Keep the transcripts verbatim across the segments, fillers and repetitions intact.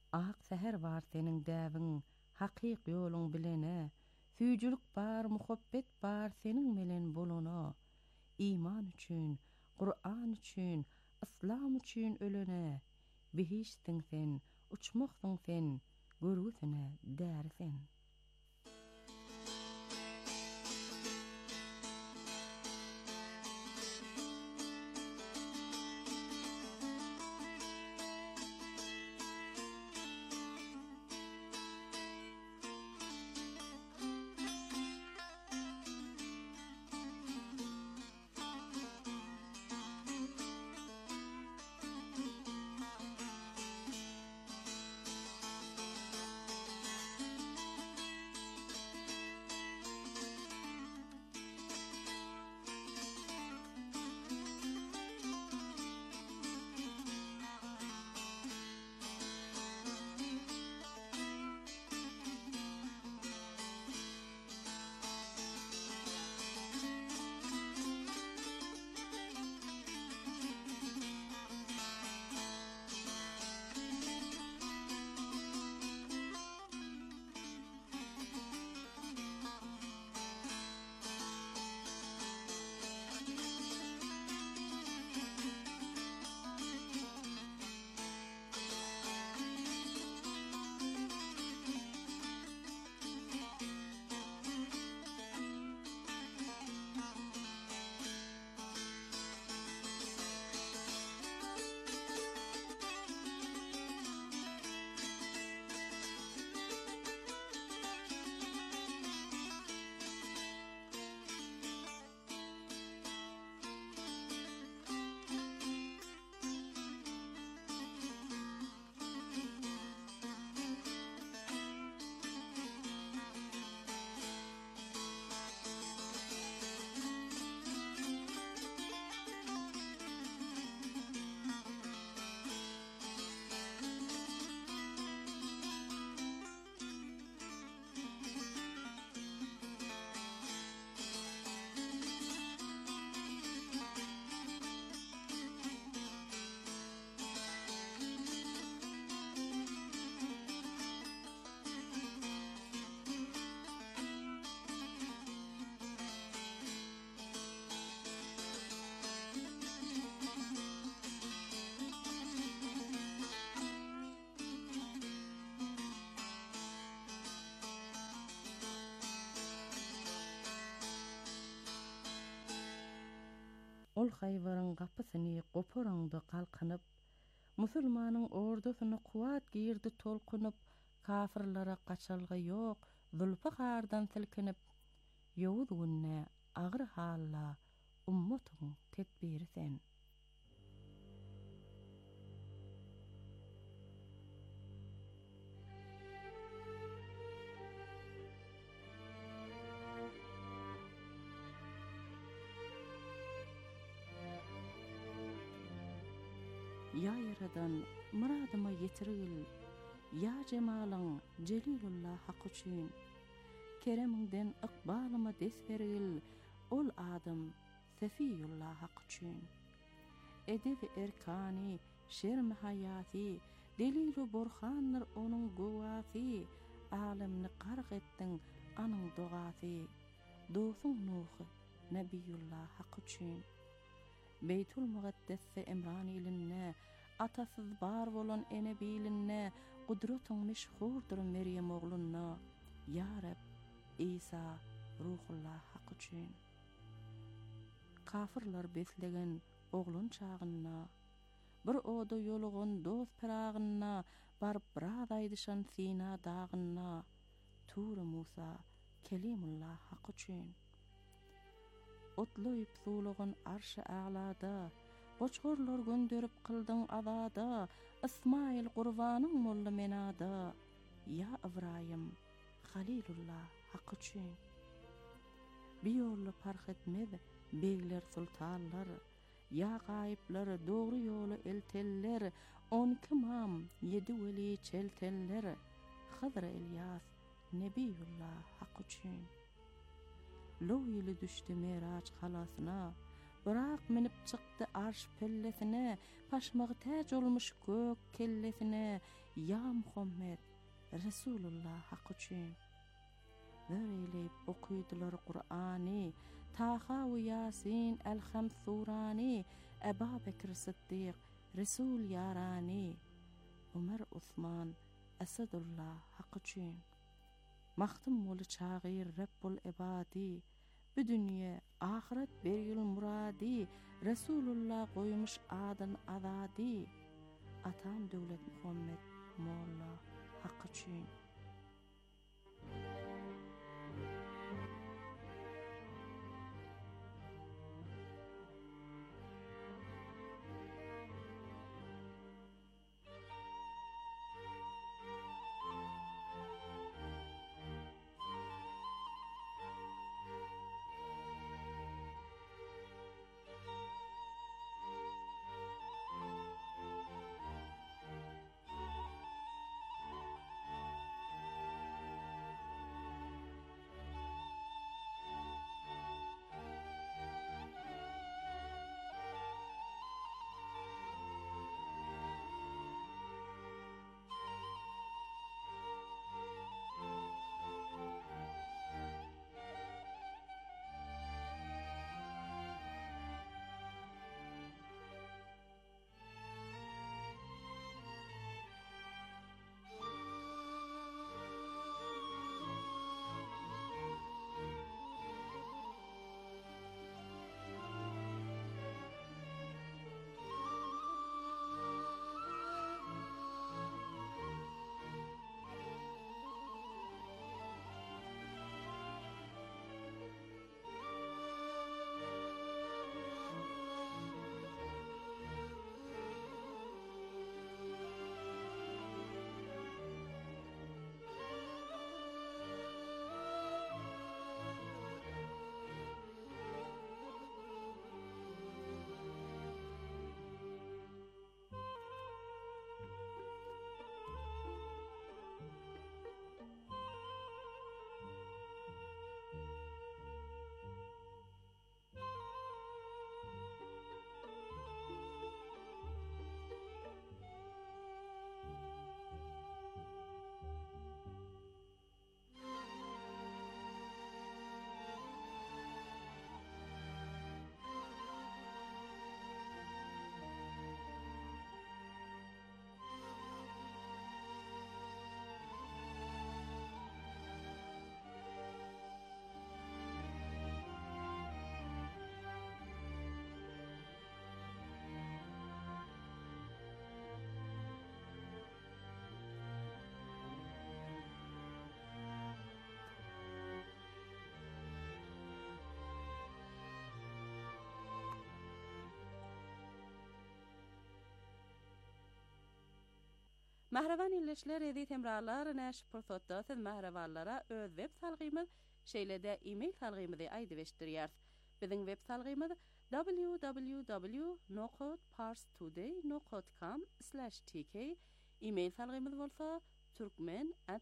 Ak seher var senin däwiň, hakyk ýoluň bilene, süýjülük bar, muhabbet bar senin melen bolana. İman üçin, Qur'an üçin, İslam üçin ölene. Bihiştiň sen, uçmakdyň sen, görgüsine däri sen. Ol hayvaryň gapysyny goparandy kalkanyp, musulmanyň ordusyny kuwat girdi tolkunyp, kafirlara gaçalga ýok, zulfa gardan silkinip, ýowuz günne agyr halla ummatyň tedbiri sen. Ya yaradan muradyma ýetirgil, ya jemalyň Celilullah hak üçin. Kereminden ykbalyma des bergil, ol adam Sefiyullah hak üçin. Edebi erkani, şerm hayati, delilu burhanlar onun gowasy, alemni qarq etdiň anyň dogasy. Dosun Nuh, Nebiyullah hak üçin. Beytul Muqaddesse Emran ilinne, atasyz bar bolan ene bilinne, gudretyň meşhurdur Meryem oglunna. Ya Rab, İsa, Ruhullah hak üçin. Kafirler beslegen oglun çağynna, bir oda ýolugan dost piragyna, barıp biraz aýdyşan Sina dağynna. Tur Musa, Kelimullah hak üçin. Otlayıp sulagan arşy ağlada, boçgorlar gönderip kıldyň azada, İsmail Gurbanyň molla menada. Ya Ibrahim, Halilullah hak üçin. Biýorly parh etmez begler sultanlar, ya gaýyplar dogry ýoly elteller, on kimam yedi weli çelteller. Hazır Ilyas, Nebiyullah hak üçin. Lo ýyly düşdi Meraç halasyna, Bırak minip çıktı arş pellesine, paşmağı täç olmuş gök kellesine. Ya Muhammed, Resulullah hak üçin. Böyleyleyip okuydular Kur'an'ı, Taha ve Yasin, El-Hamd Surani, Ebu Bekir Sıddık, Resul Yarani, Ömer Osman, Esadullah hak üçin. Mahtum bolu çağır Rabbul ibadi, bu dünya ahiret bergil muradi, Resulullah koymuş adın azadi. Atam Devlet Muhammed Molla hak üçün. Mahravan illeşler edi temrarlar näş pursatda siz mahravanlara öz web salgymyz şeýlede e-mail salgymyzy aýdy beşdirýär. Biziň web salgymyz w w w nokta parstoday nokta com slash t k. E-mail salgymyz bolsa turkmen at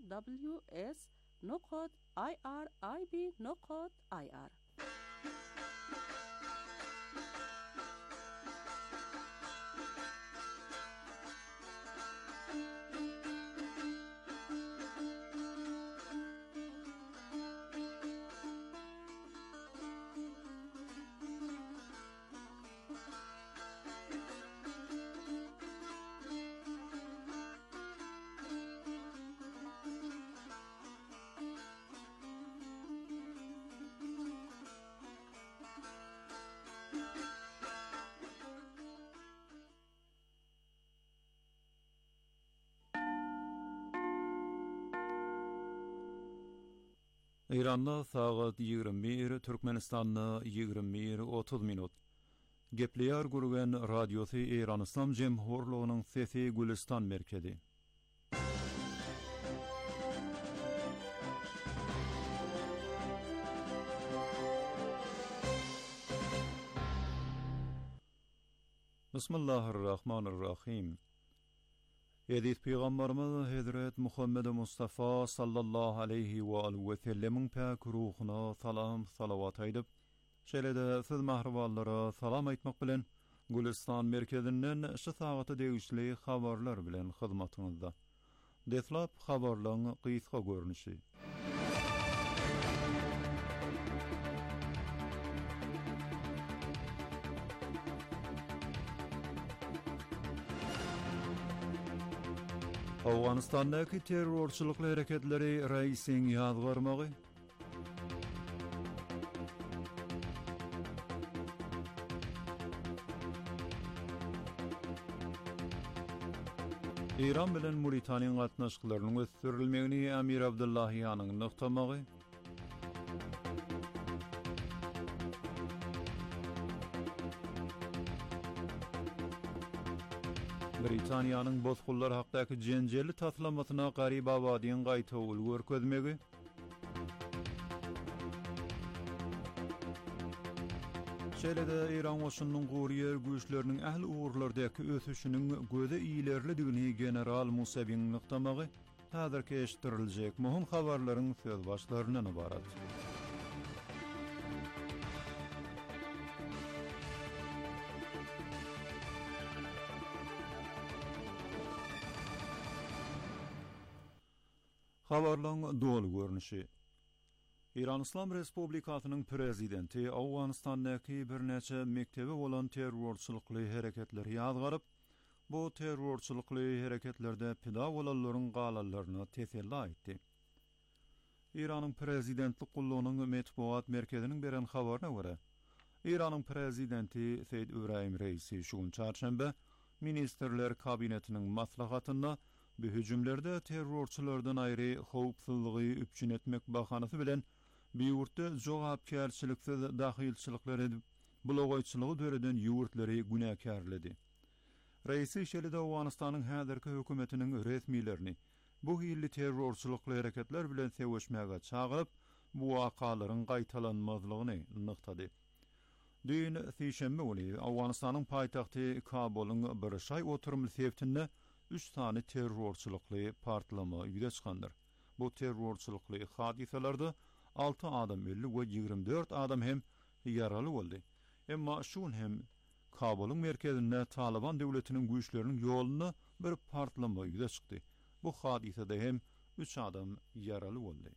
w s nokta irib nokta i r. İran'da saat yigirmi bir, Türkmenistan'da yigirmi bir otuz minut. Gepliyar gurgen radyosu İran İslam Cemhurluğu'nun sesi Gülistan merkezi. Bismillahirrahmanirrahim. Edis Peygamberimiz Hazret Muhammed Mustafa sallallahu aleyhi ve aleyhi ve sellemin pak ruhuna salam salavat aýdyp, Şeýle-de siz mahruballara salam aýtmak bilen Gülistan merkezinden şu sagata degişli habarlar bilen hyzmatyňyzda. Deslap habarlaryň gysga görnüşi. Awganistandaky terrorçylykly hereketleri Raisiň ýazgarmagy. İran bilen Mauritaniýa gatnaşyklarynyň ösdürilmegini Amir Abdullahiýanyň noktamagy. Britaniýanyň bozgullar hakdaky jenjeli taslamasyna garyp abadyň gaýtawyl görkezmegi. Şeýle-de İran oşunyň gurýer güýçleriniň ähli uğurlardaky ösüşiniň göze iýlerlidigini general Musabiň noktamagy häzirki eşitdiriljek muhim habarlaryň söz başlaryndan ibarat. Habarlaryň dolu görnüşi. İran İslam Respublikasynyň prezidenti Awganistandaky bir neçe mektebe bolan terrorçylykly hereketleri ýazgaryp, bu terrorçylykly hereketlerde pida bolanlaryň galalaryny teselli aýtdy. İranyň prezidentlik gullugynyň metbuat merkeziniň beren habaryna görä, İranyň prezidenti Seýid Ibrahim Reisi şu gün çarşamba ministrler kabinetiniň maslahatynda bu hüjümlerde terrorçylardan aýry howpsuzlygy üpçün etmek bahanasy bilen biýurtda jogapkärçiliksiz dahilçilikler edip, blogoýçylygy döreden ýurtları günäkärledi. Reisi şeýle-de Awganistanyň häzirki hökümetiniň resmiýlerini bu hilli terrorçylykly hereketler bilen seweşmäge çagyryp, bu wakalaryň gaýtalanmazlygyny nyktady. Dün seýşembe günü Awganistanyň paýtagty Kabulyň bir şaý oturumy sebitinde üç tane terrorçylykly partlama ýüze çykandyr. Bu terrorçylykly hadiselerde altı adam öldü we ýygrimi dört adam hem ýaraly boldy. Emma şun hem Kabulyň merkezinde Taliban döwletiniň güýçleriniň ýoluny bir partlama ýüze çykdy. Bu hadisede hem üç adam ýaraly boldy.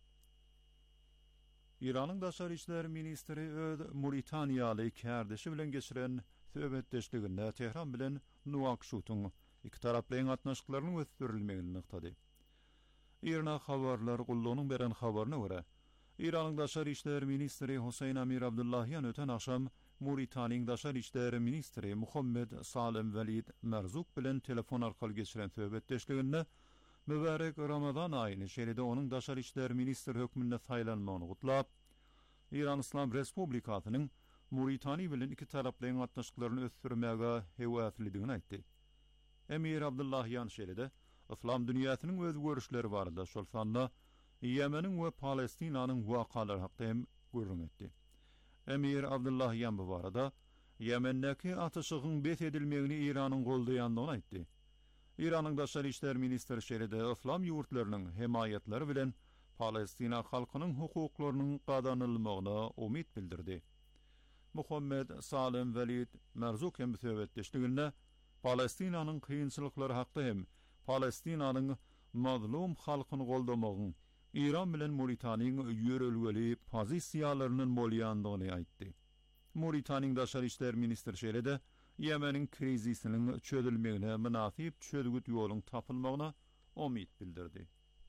İranyň daşary işler ministri öz Mauritaniýaly kärdeşi bilen geçiren söhbetdeşliginde Tehran bilen Nuakşot'un iki taraplyň gatnaşyklarynyň ösdürilmegini nyktady. İrna habarlar gullugynyň beren habaryna görä, İranyň daşary işler ministri Hüseyin Amir Abdullahiýan öten akşam Mauritaniýanyň daşary işler ministri Muhammed Salim Walid Merzouk bilen telefon arkaly geçiren söhbetdeşliginde mübarek Ramazan aýyny şeýle-de onuň daşary işler ministri hökmünde saýlanmagyny gutlap, İran İslam Respublikasynyň Mauritaniýa bilen iki taraplyň gatnaşyklaryny ösdürmäge hewaslidigini aýtdy. Emir Abdullahiýan şeýle-de İslam dünýäsiniň öz görüşleri barada şol sanda Ýemeniň we Palestinanyň wakalary hakda hem görüň etdi. Emir Abdullahiýan bu barada Ýemendäki atyşygyň bes edilmegini İranyň goldaýandygyny aýtdy. İranyň daşary işler ministri şeýle-de İslam ýurtlarynyň hemaýetleri bilen Palestina halkynyň hukuklarynyň gadanylmagyna umid bildirdi. Muhammed Salim Walid Merzouk hem söhbetdeşliginde Palestinanyň kynçylyklary hakda hem Palestinanyň mazlum halkyny goldamagyň İran bilen Mauritaniýanyň ýörelgeli pozisiýalarynyň bolýandygyny aýtdy. Mauritaniýanyň daşary işler ministri şeýle-de Ýemeniň krizisiniň çözülmegine münasip çözgüt ýoluň tapylmagyna umid bildirdi.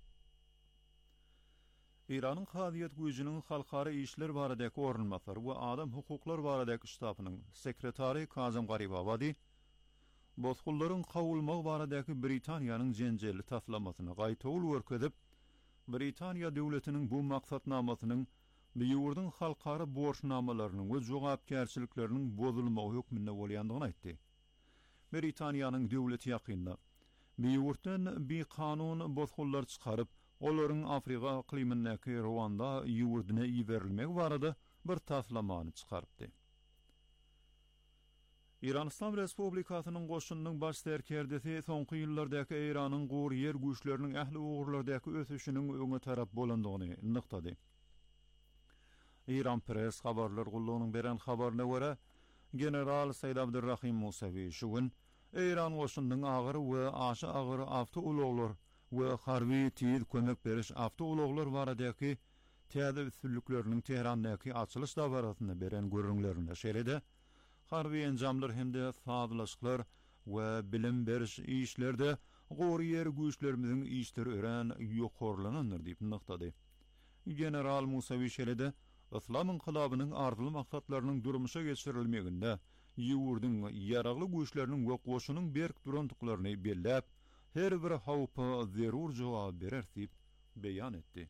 İranyň Hadiýet güýjiniň halkara işler baradaky ornmasary we adam hukuklar baradaky ştabynyň sekretary Kazım Garibabadi bozgullaryň kawulmagy baradaky Britaniýanyň jenjeli taslamasyna gaýtawyl görkezip, Britaniýa döwletiniň bu maksatnamasynyň ýurduň halkara borçnamalarynyň we jogapkärçilikleriniň bozulmagy hökmünde bolýandygyny aýtdy. Britaniýanyň döwleti ýakynda ýurtdan bir kanun bozgullar çykaryp, olaryň Afrika iklimindäki Rwanda ýurduna iberilmegi barada bir taslamany çykarypdy. İran İslam Respublikasynyň goşunynyň baş serkerdesi soňky ýyllardaky Iranyň gurýer güýçleriniň ähli uğurlardaky ösüşiniň öňe tarap bolandygyny nyktady. İran Press habarlar gulluğunun beren habarına göre General Said Abdurrahim Musavi şugun İran goşundyň agyry we aşy agyry awto ulaglar we harby tiyid kömek beriş awto ulaglar baradaky täze üstünlükleriniň Tehrandaky açylış dabaratyny beren görüňlerinde şeride harby enjamlar hemde fazlaşyklar we bilim beriş işlerde gory ýer güýçlerimiziň işleri ören ýokarlanandyr diýip noktady. General Musavi şeride İslam inqilabynyň arzuly maksatlarynyň durmuşa geçirilmeginde ýurdun ýaragly güýçleriniň we goşunyň berk durandyklaryny belläp her bir hawpa zerur jogap berer diýip beýan etdi.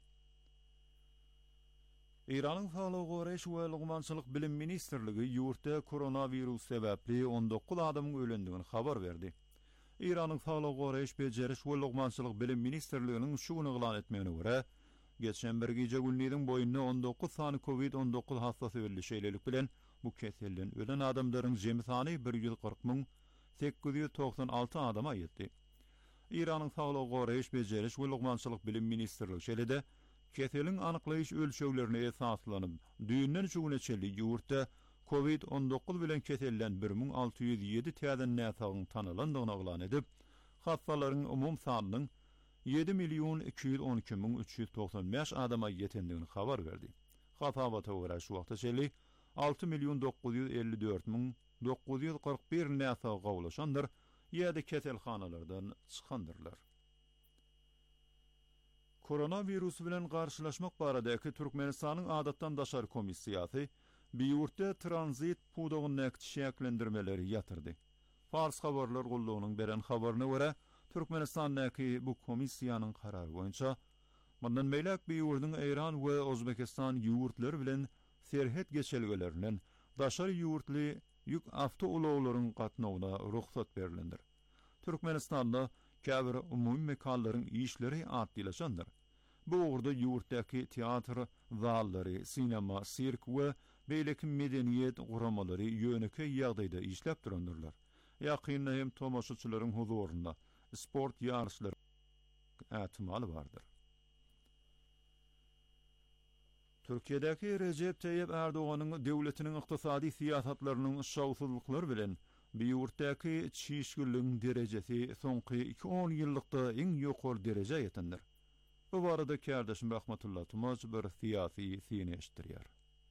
İranyň Saglyk goraýyş we Lugmançylyk bilim ministrligi ýurtda koronavirus sebäpli on dokuz adamyň ölendigini habar berdi. İranyň Saglyk goraýyş bejeriş we Lugmançylyk bilim ministrliginiň şu güni elan etmegine görä, geçen bir gece günniň boýunda on dokuz sany covid on dokuz hastasy öldürşeýlelik bilen bu keselden ölen adamlaryň jemi sany bir ýüz kırk miň sekiz ýüz toksan alty adama ýetdi. İranyň Saglyk goraýyş bejeriş we Lugmançylyk bilim ministrligi şeýle keseliň anyklaýyş ölçeglerine esaslanyp düýünden şu güne çelli ýurtda covid on dokuz bilen kesellen bir miň alty ýüz ýedi täze näsagyň tanalandygyny elan edip, hastalaryň umum sanynyň yedi milyon iki yüz on iki bin üç yüz doksan beş adama yetendigini habar berdi. Hatawata görä şu wagtda çelli altı milyon dokuz yüz elli dört bin dokuz yüz kırk bir näsa gawlaşandyr, ýa-da keselhanalardan çykandyrlar. Koronavirus bilen garşylaşmak baradaky Türkmenistanyň adatdan daşary komissiýasy bir ýurtda tranzit pudogyny näkçi şäklendirmeleri ýatyrdy. Fars habarlar gulluğunun beren habaryna görä, Türkmenistandaky bu komissiýanyň karary boýunça mundan meýlek bir ýurdun Iran we Özbekistan ýurtlary bilen serhet geçelgelerinden daşary ýurtly ýük awto ulaglaryň gatnawyna ruhsat berilendir. Türkmenistanda käbir umumy mekanlaryň işleri artdylaşandyr. Bu ugurda ýurtdaky teatr zallary, sinema, sirk we beýleki medeniýet guramalary ýöneke ýagdaýda işläp durandyrlar. Ýakynda hem tomaşaçylaryň huzurunda sport ýarşlary ätmaly bardyr. Türkiýedäki Recep Tayyip Erdoğanyň döwletiniň ykdysady siýasatlarynyň şawsuzlyklary bilen bir ýurtdaky çyşgünligiň derejesi soňky iki on ýyllykda iň ýokary dereje ýetendir. Bu barada kardeşim Rahmatullah Tumaz bir siyasi siyini eşittirýär.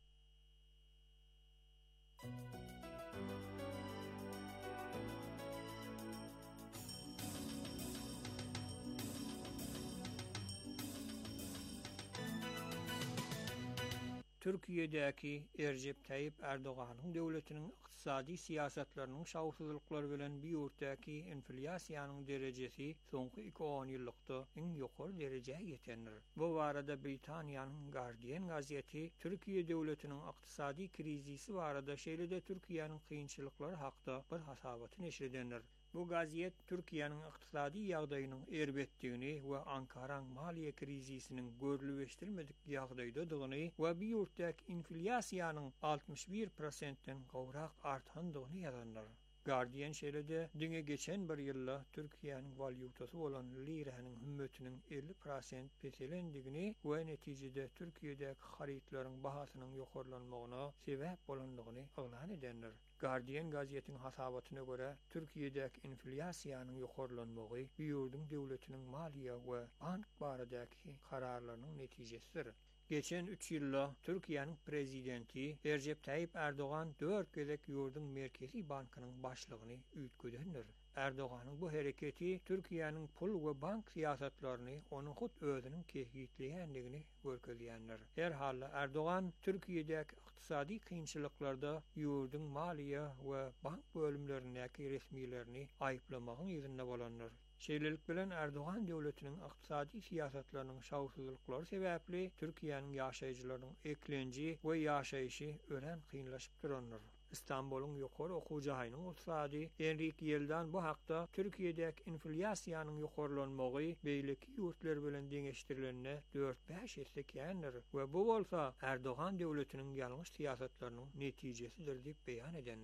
Türkiýedäki Recep Tayyip Erdoğanyň döwletiniň ykdysady siýasatlarynyň şawsuzlyklary bilen bir ýurtdaky inflasiýanyň derejesi soňky iki on ýyllykda iň ýokary derejäge ýetendir. Bu barada Britaniýanyň Guardian gazeti Türkiýe döwletiniň ykdysady krizisi barada şeýle-de Türkiýanyň kynçylyklary hakda bir hasabaty neşir edendir. Bu gazet Türkiýanyň ykdysady ýagdaýynyň erbetdigini we Ankaraň maliýe krizisiniň görülübeşdirmedik ýagdaýdadygyny we bir ýurtdaky inflasiýanyň altmış bir prosentden gowrak artandygyny ýazanlar. Guardian şeýle-de diňe geçen bir ýylda Türkiýanyň valyutasy bolan liranyň hümmetiniň elli prosent peselendigini we netijede Türkiýedäki haritlaryň bahasynyň ýokarlanmagyna sebäp bolandygyny elan edenler. Guardian gazetiň hasabatyna görä, Türkiýedäki inflasiýanyň ýokarlanmagy bir ýurdun döwletiniň maliýe we bank baradaky kararlarynyň netijesidir. Geçen üç ýylda Türkiýanyň prezidenti Recep Tayyip Erdoğan dört gezek ýurdun merkezi bankynyň başlygyny üýtgedendir. Erdoğanyň bu hereketi Türkiýanyň pul we bank siýasatlaryny onuň hut özüniň kehgitleýändigini görkezýändir. Her halda Erdoğan Türkiýedäki ykdysady kynçylyklarda ýurdun maliýe we bank bölümlerindäki resmilerini aýyplamagyň ýüzünde bolandyr. Şeýlelik bilen Erdoğan döwletiniň ykdysady siýasatlarynyň şawsuzlyklary sebäpli Türkiýanyň ýaşaýjylarynyň eklenji we ýaşaýyşy ören kynlaşyp durandyr. İstanbul'un ýokary okuw jaýynyň ustady Enrik Yeldan bu hakda Türkiýedäki inflasiýanyň ýokarlanmagy beýleki ýurtlar bilen deňeşdirilenine dört beş ýetse kändir we bu bolsa Erdoğan döwletiniň ýalňyş siýasatlarynyň netijesidir diýip beýan edenler.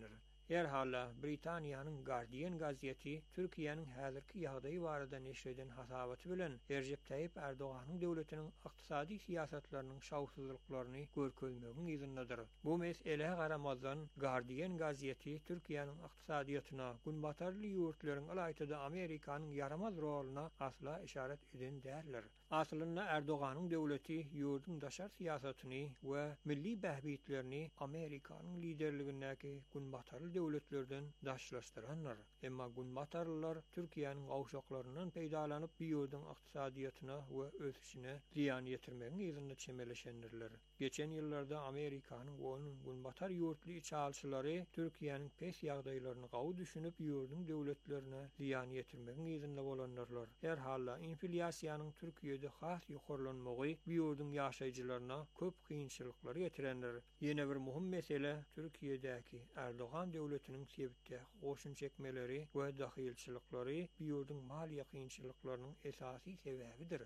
Erhalla Britaniýanyň Guardian gazeti Türkiýanyň häzirki ýagdaýy barada neşreden hasabaty bilen Recep Tayyip Erdoganyň döwletiniň ykdysady siýasatlarynyň şawsuzlyklaryny görkezmegiň ýyzyndadyr. Bu mesele garamazdan Guardian gazeti Türkiýanyň ykdysadyýatyna, günbatarly ýurtlaryň alaýtyda Amerikanyň yaramaz roluna asla işaret eden däldir. Aslynda Erdoganyň döwleti ýurdun daşar siýasatyny we milli bähbitlerini Amerikanyň liderligindäki günbatarly döwletlerden daşlaşdyranlar. Emma günbatarlylar Türkiýanyň gawşaklarynyň peýdalanyp bu ýurdun ykdysadyýatyna we ösüşine ziýan ýetirmegiň ýyzynda çemeleşendirler. Geçen ýyllarda Amerikanyň we onuň günbatar ýurtly çalşylary Türkiýanyň pes ýagdaýlaryny gawy düşünüp ýurdun döwletlerine ziýan ýetirmegiň ýyzynda bolanlarlar. Her halla inflyasiýanyň Türkiýede has ýokarlanmagy bu ýurdun ýaşaýjylaryna köp kynçylyklary getirenler. Ýene bir muhim mesele Türkiýedäki Erdogan döwletiniň sebitde goşun çekmeleri we dahilçylyklary bu ýurdun maliýe kynçylyklarynyň esasy sebebidir.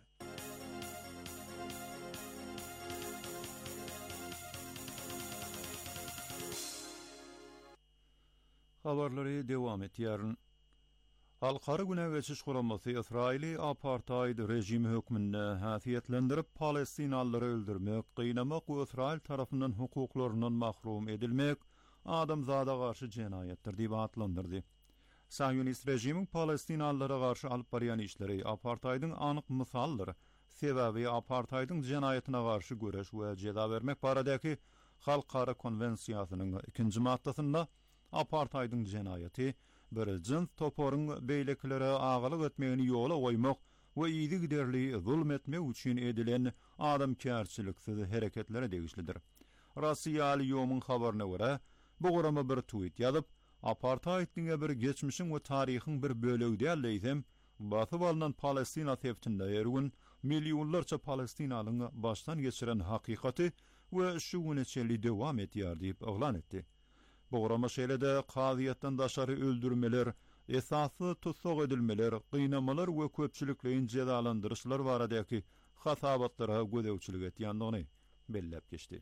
Habarlary dewam etýäryn. Halkara güne geçiş guramasy Israili apartheid rejimi hökmünde häsiýetlendirip Palestinalylary öldürmek, gıynamak we Israil tarapyndan hukuklarynyň mahrum edilmek adamzada garşy jenayetdir diýip atlandyrdy. Saýyonist rejimiň Palestinalylara garşy alyp barýan işleri apartheidyň anyk mysaldyr. Sebebi apartheidyň jenayetyna garşy göreş we jeda bermek baradaky Halkara konwensiýasynyň ikinji maddasynda apartheidyň jenayeti bir jins toporyň beýleklere agalyk etmegini ýola goýmak we ýygy giderli zulm etmek üçin edilen adamkärçiliksiz hereketlere degişlidir. Rassiýaly ýomyň habaryna görä, bu gorama bir tweet ýazyp, apartheidiň bir geçmişiň we taryhyň bir bölegi däl diýsem, batyp alynan Palestina sebitinde ýergün millionlarça Palestinalyň başdan geçiren hakykaty we şu güneçeli dewam etýär diýip oglan etdi. Bu gorama şeýlede qaziýatdan daşary öldürmeler, esasy tutsok edilmeler, gynamalar we köpçülikleýin jedalandyryşlar baradaky hasabatlara gödäwçilik etýändigini bellep geçdi.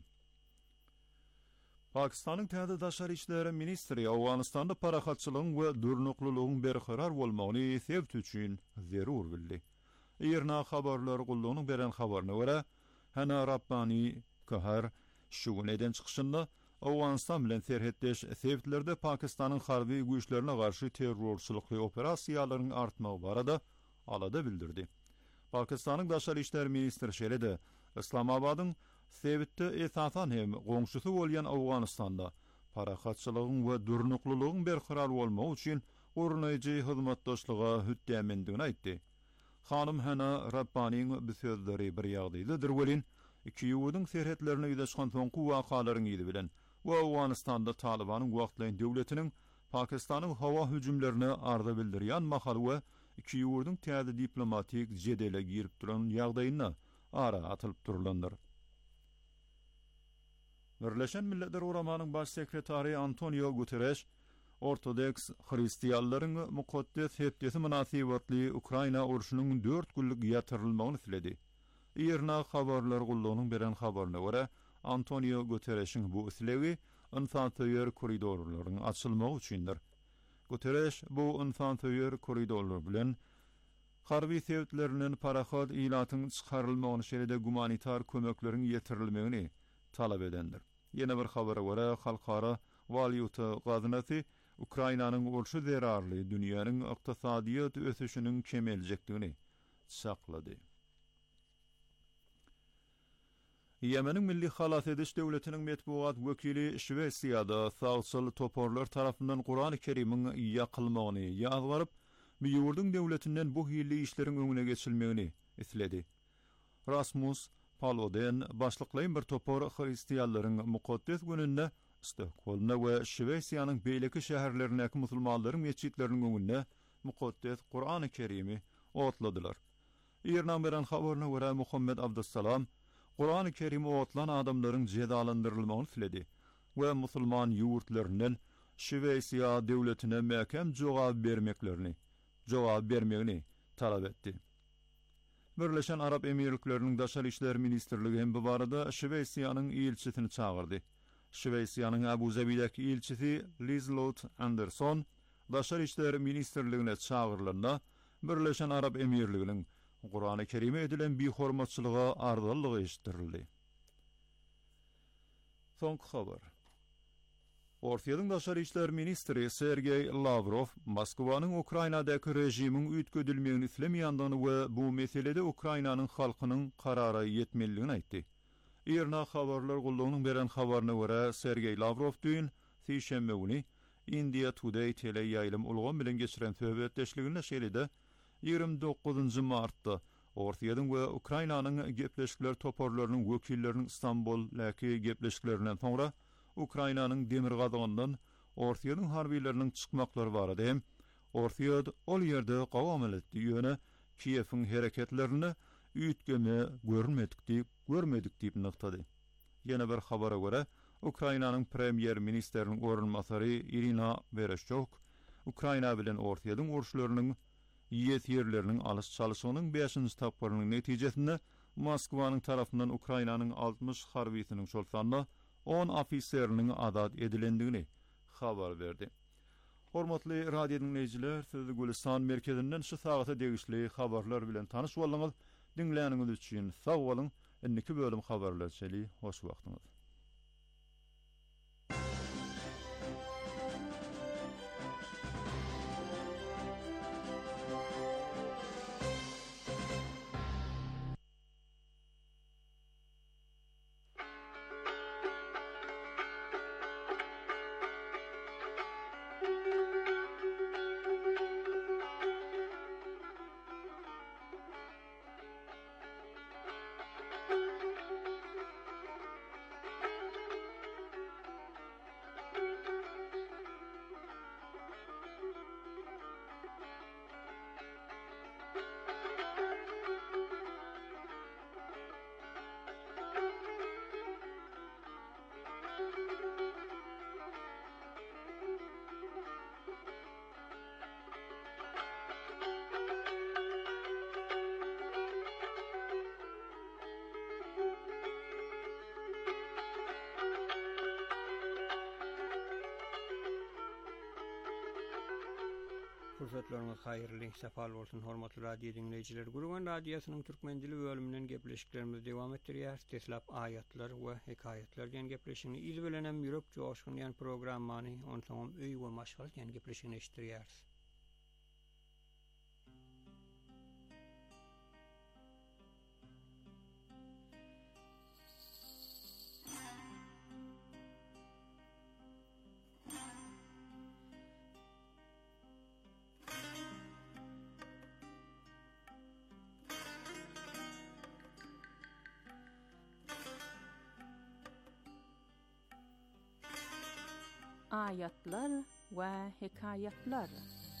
Pakistanyň täze daşary işleri ministri Awganystanda parahatçylygyň we durnuklulygyň berqarar bolmagyny sebit üçin zerur bildi. Ýerna habarlar gullugynyň beren habaryna görä, Hana Rabbani Kahar şu güneden çykyşynda Awganistan bilen serhetdeş sebitlerde Pakistanyň harby güýçlerine garşy terrorçylykly operasiýalaryň artmagy barada alada bildirdi. Pakistanyň daşary işler ministri şeýlede Islamabadyň sebitde esasan hem goňşusy bolýan Awganystanda parahatçylygyň we durnuklulygyň berqarar bolmagy üçin urnaýjy hyzmatdaşlyga hütdämendigini aýtdy. Hanym Hana Rabbaniň bu sözleri bir ýagdaýdadyr welin iki ýurduň serhetlerine ýydaşgan soňky wakalaryň ýyly bilen we Awganystanda Talibanyň wagtlaýan döwletiniň Pakistanyň hawa hüjümlerini arda bildirýän mahal we iki ýurduň täze diplomatik jedele girip duran ýagdaýyna ara atylyp durulandyr. Birleşen Milletler Uramanyň baş sekretary Antonio Guterres Ortodoks Hristiýanlaryň mukaddes hepdesi münasibatly Ukraina uruşunyň dört günlük ýatyrylmagyny tiledi. Ýerna habarlar gullugynyň beren habaryna görä, Antonio Guterres'in bu üslegi insan-töýer koridorlarynyň açylmagy üçindir. Guterres bu insan-töýer koridorlar bilen harby sebitleriniň parahat ilatyň çykarylmagyny şeýle humanitar kömekleriň ýetirilmegini talap edendir. Ýene bir habara görä, halkara valyuta gazynasy Ukrainanyň urşy zerarly dünýäniň ykdysadyýat ösüşiniň kemeljekdigini saklady. Yemenin Milli Halat Ediş Döwletiniň metbuat wekili Şweýsiýada sağçyl toporlar tarapyndan Qur'an-ı Kerimiň ýakylmagyny ýazgaryp, bu ýurdun döwletinden bu hilli işleriň öňüne geçilmegini isledi. Rasmus Paludan başlyklaýan bir topor Hristiýanlaryň mukaddes gününde Stockholmda we Şweýsiýanyň beýleki şäherlerindäki musulmanlaryň meçitleriniň öňünde mukaddes Qur'an-ı Kerimi otladylar. Ýerden beren habaryna görä Muhammed Abdussalam Qur'an-ı Kerim otlan adamlaryň jedalandyrylmagyny tiledi we musulman ýurtlarynyň Şweýsiýa döwletine mäkem jogap bermeklerini, jogap bermegini talap etdi. Birleşen Arap Emirlikläriniň daşary işler ministrligi hem bu barada Şweýsiýanyň ýelçisini çağırdy. Şweýsiýanyň Abu Zabidäki ilçisi Liselott Anderson Daşary işler ministrligine çağırylanda Birleşen Arap Emirliginiň Qur'an-ı Kerime edilen bir hormatçylyga ardallygy eşitdirildi. Soňky habar. Orsiýadyň Daşary işler ministri Sergey Lavrov Moskwanyň Ukrainadaky rejimiň üýtgedilmegini islemeýändigini we bu meselede Ukrainanyň halkynyň karara ýetmeligini aýtdy. Irna habarlar gullugynyň beren habaryna görä Sergey Lavrov dün Seyşembe güni India Today teleýaýlym ulgan bilen geçiren söhbetdeşliginde şeýlede ýygrimi dokuzunçy martda Orsiýadyň we Ukrainanyň gepleşikler toparlarynyň wekilleriniň Istanbuldäki gepleşiklerinden soňra Ukrainanyň demir gadagyndan Orsiýadyň harbiýleriniň çykmaklary barady hem Orsiýad ol ýerde gowam etdi ýöne Kiýewiň hereketlerini üýtgeme görmedik diýip görmedik diýip nyktady. Ýene bir habara görä Ukrainanyň premier ministriniň orunmasary Irina Vereshchuk Ukraina bilen Orsiýadyň uruşlarynyň ýet ýerleriniň alys çalyşygynyň beşinji tapgarynyň netijesinde Moskwanyň tarapyndan Ukrainanyň altmış harbiýetiniň şol sanda on ofiseriniň azat edilendigini habar berdi. Hormatly radio dinleyijiler, Sözü Gülistan merkezinden şu sagata degişli habarlar bilen tanyş bolýaňyz. Dinleýäniňiz üçin sag bolun. Enniki bölüm habarlar çeli hoş wagtyňyz. Fursatlaryňyz haýyrly, sapal bolsun hormatly radio dinleyijiler. Gurgan radiosynyň türkmen dili bölümünden gepleşiklerimiz dowam etdirýär. Teslap aýatlar we hekayatlar diýen gepleşigini iz bilen hem ýürek joşgyn diýen programmany on soňam öý we maşgal diýen gepleşigini eşitdirýär. Ayatlar ve hekayatlar.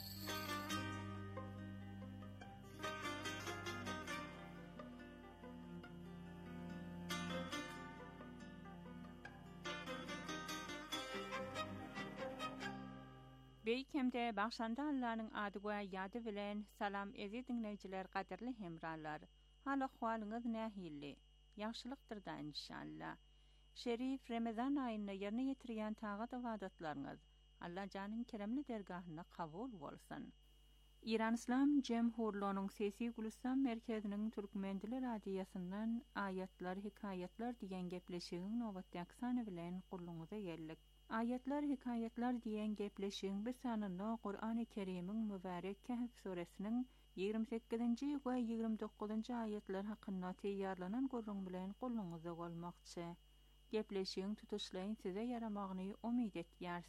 Beýkemde bagşanda Allah'nyň ady we ýady bilen salam ezi dinleyijiler, gaderli hemralar. Hala hwalyňyz nähilli? Ýagşylykdyr da inşallah. Şerif Ramazan aýyna ýerine ýetirýän tagat ibadatlaryňyz Allah janyň keremli dergahyna kabul bolsun. İran İslam Cemhurluğunun Sesi Gülistan merkezinin Türkmen dili radiosundan ayatlar, hikayetler diyen gepleşigin novatdak sany bilen gulluňyza geldik. Ayatlar, hikayetler diyen gepleşigin bir sanynda Qur'an-ı Kerim'in mübarek Kehf suresinin ýygrimi sekizinji we ýygrimi dokuzunji ayetler hakynda teýýarlanan gurrun bilen gulluňyza bolmakçy. Gepleşigin tutuşlaryň size yaramagyny umyt etýärs.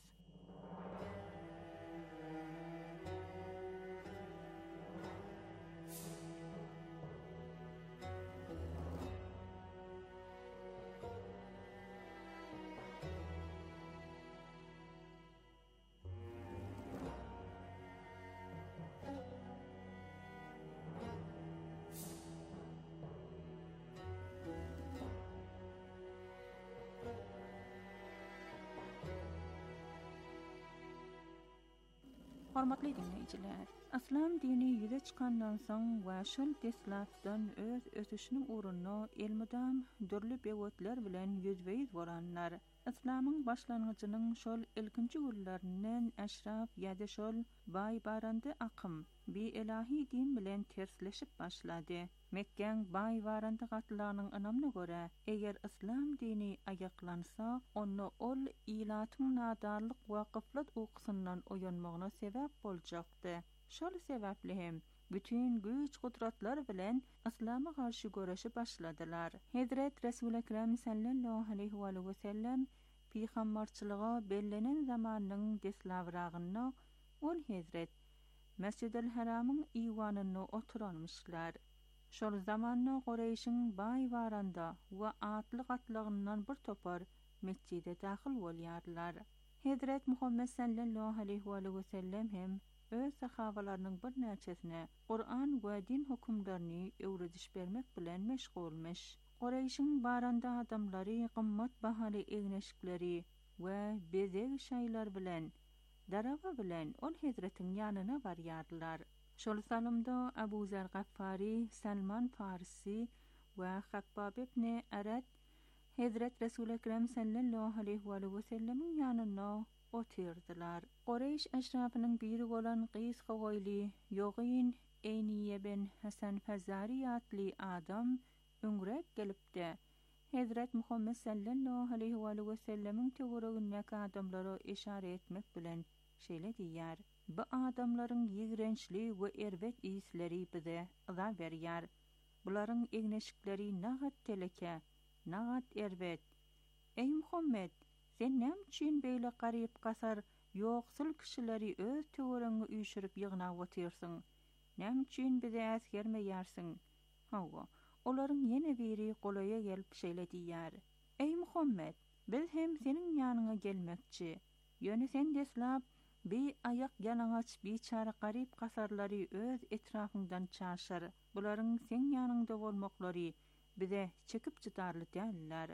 Hormatly dinleyijiler, İslam dini ýüze çykandan soň we şol deslapdan öz ösüşiniň uruny elmydam dörli bewetler bilen ýüzbeýiz boranlar İslamyň başlangyjynyň şol ilkinji gullaryndan eşraf ýa-da şol baý barandy akym bi ilahi din bilen tersleşip başlady. Mekkeň baý barandy gatlarynyň ynamyna görä, eger islam dini ayaklansa, onu ol ilatyň nadarlyk we gyflat uqsyndan oýanmagyna sebäp boljakdy. Şol sebäpli hem bütün güç gudratlar bilen islama karşı göreşi başladylar. Hazret Resul Ekrem sallallahu aleyhi ve sellem peýgamberçiliga bellenen zamanynyň deslawragyny ol Hazret Mescid-el Haramyň iwanyna oturanmışlar. Şol zamanyny Qurayşyň baý baranda we atly gatlagynyň bir topar mescide daxil bolýarlar. Hazret Muhammed sallallahu aleyhi ve sellem hem öz sahabalarynyň bir näçesine Qur'an we din hukmlaryny öwrediş bermek bilen meşgulmuş. Qurayşyň baranda adamlary gymmat bahaly egneşikleri we bezek şaýlar bilen, darawa bilen ol Hazretiň ýanyna barýardylar. Şol salymda Abu Zer Gaffari, Salman Farisi we Habbab ibn Arat Hazret Resul Ekrem sallallahu aleyhi ve sellemiň ýanyna otyrdylar. Qurayş eşrafynyň biri bolan Qys Hawaýly Ýogyn Eyniye ben Hasan Fazari atly adam öňrek gelipdi. Hazret Muhammed sallallahu aleyhi ve sellemiň töweregine adamlara işare etmek bilen şeýle diýär. Bu adamlaryň ýigrençli we erbet isleri bize ıza berýär. Bularyň egneşikleri nagat teleke, nagat erbet. Ey Muhammed, sen näme üçin beýle garyp gasar ýoksul kişileri öz töwereňe üýşürip ýygnap otyrsyň? Näme üçin bize äsgermeýärsiň? Hawa, olaryň ýene biri golaýa gelip şeýle diýär. Ey Muhammed, biz hem seniň ýanyňa gelmekçi. Ýöne sen deslap bi ayak yalaňaç biçara garyp gasarlary öz etrafyňdan çaşar. Bularyň sen ýanyňda bolmaklary bize çekip çıtarly däller.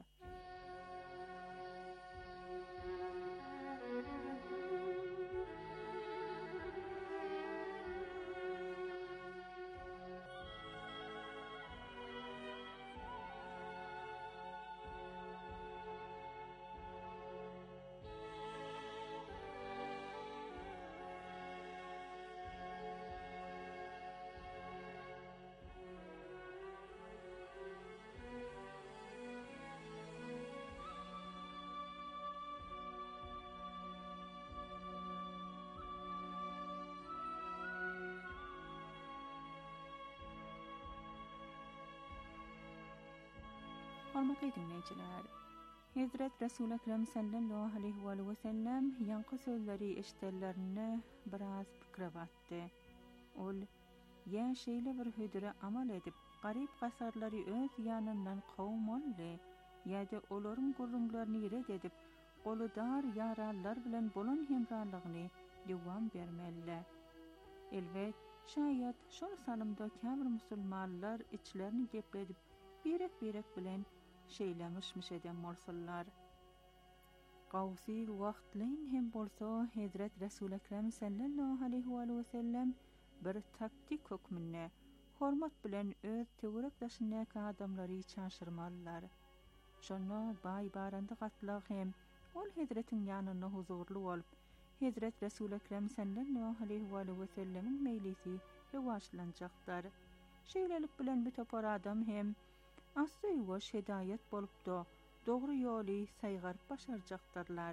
Hormatly dinleyijiler, Hazret Resul Ekrem sallallahu aleyhi ve sellem ýanky sözleri eşitellerine biraz pikir batdy. Ol ýa şeýle bir hödüre amal edip, garyp gasarlary öz ýanyndan gowmaly, ýa-da olaryň gurrunlaryny red edip, goly dar ýaralar bilen bolan hemralygyny dowam bermeli. Elbet, şaýat şol salymda käbir musulmanlar içlerini gepledip, birek-birek bilen şeýlemişmiş eden bolsalar. Gawsy wagtlaryň hem bolsa Hazret Resul Ekrem sallallahu aleyhi ve sellem bir taktik hukmyny hormat bilen öz töwerekdaşyna adamlary çaşyrmalylar. Şonu baý barandy gatlag hem ol Hazretiň ýanyna huzurly bolup, Hazret Resul Ekrem sallallahu aleyhi ve sellemiň meýlisi ýawaşlanjaklar. Şeýlelik bilen bir topar adam hem asly we şedaýat bolupdy, dogry ýoly saýgaryp başarjakdyrlar.